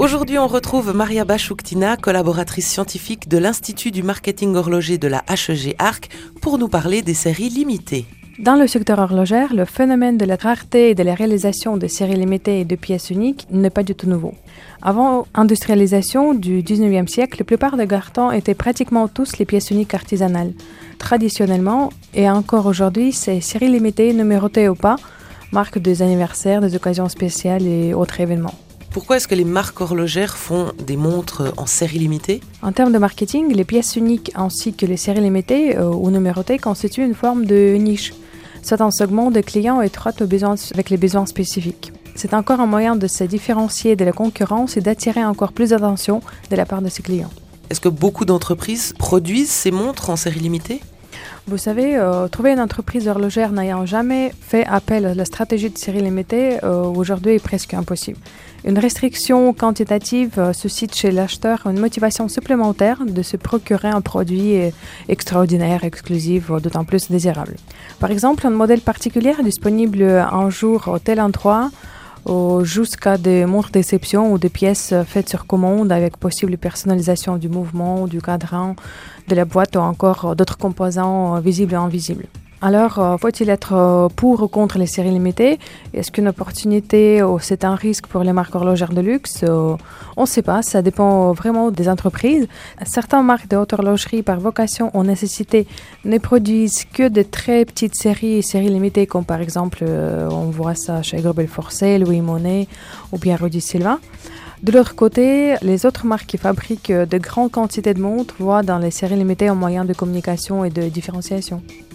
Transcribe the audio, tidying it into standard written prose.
Aujourd'hui, on retrouve Maria Bachoukhtina, collaboratrice scientifique de l'Institut du marketing horloger de la HEG Arc, pour nous parler des séries limitées. Dans le secteur horloger, le phénomène de la rareté et de la réalisation de séries limitées et de pièces uniques n'est pas du tout nouveau. Avant l'industrialisation du 19e siècle, la plupart des cartons étaient pratiquement tous les pièces uniques artisanales. Traditionnellement, et encore aujourd'hui, ces séries limitées, numérotées ou pas, marquent des anniversaires, des occasions spéciales et autres événements. Pourquoi est-ce que les marques horlogères font des montres en série limitée ? En termes de marketing, les pièces uniques ainsi que les séries limitées ou numérotées constituent une forme de niche. C'est un segment de clients étroit avec les besoins spécifiques. C'est encore un moyen de se différencier de la concurrence et d'attirer encore plus d'attention de la part de ses clients. Est-ce que beaucoup d'entreprises produisent ces montres en série limitée ? Vous savez, trouver une entreprise horlogère n'ayant jamais fait appel à la stratégie de série limitée, aujourd'hui est presque impossible. Une restriction quantitative suscite chez l'acheteur une motivation supplémentaire de se procurer un produit extraordinaire, exclusif, d'autant plus désirable. Par exemple, un modèle particulier disponible un jour au tel endroit, jusqu'à des montres d'exception ou des pièces faites sur commande avec possible personnalisation du mouvement, du cadran, de la boîte ou encore d'autres composants visibles et invisibles. Alors, faut-il être pour ou contre les séries limitées ? Est-ce qu'une opportunité ou c'est un risque pour les marques horlogères de luxe ? On ne sait pas, ça dépend vraiment des entreprises. Certaines marques de haute horlogerie par vocation ou nécessité ne produisent que de très petites séries limitées, comme par exemple, on voit ça chez Grobel Forcé, Louis Monet ou bien Rudi Silva. De l'autre côté, les autres marques qui fabriquent de grandes quantités de montres voient dans les séries limitées un moyen de communication et de différenciation.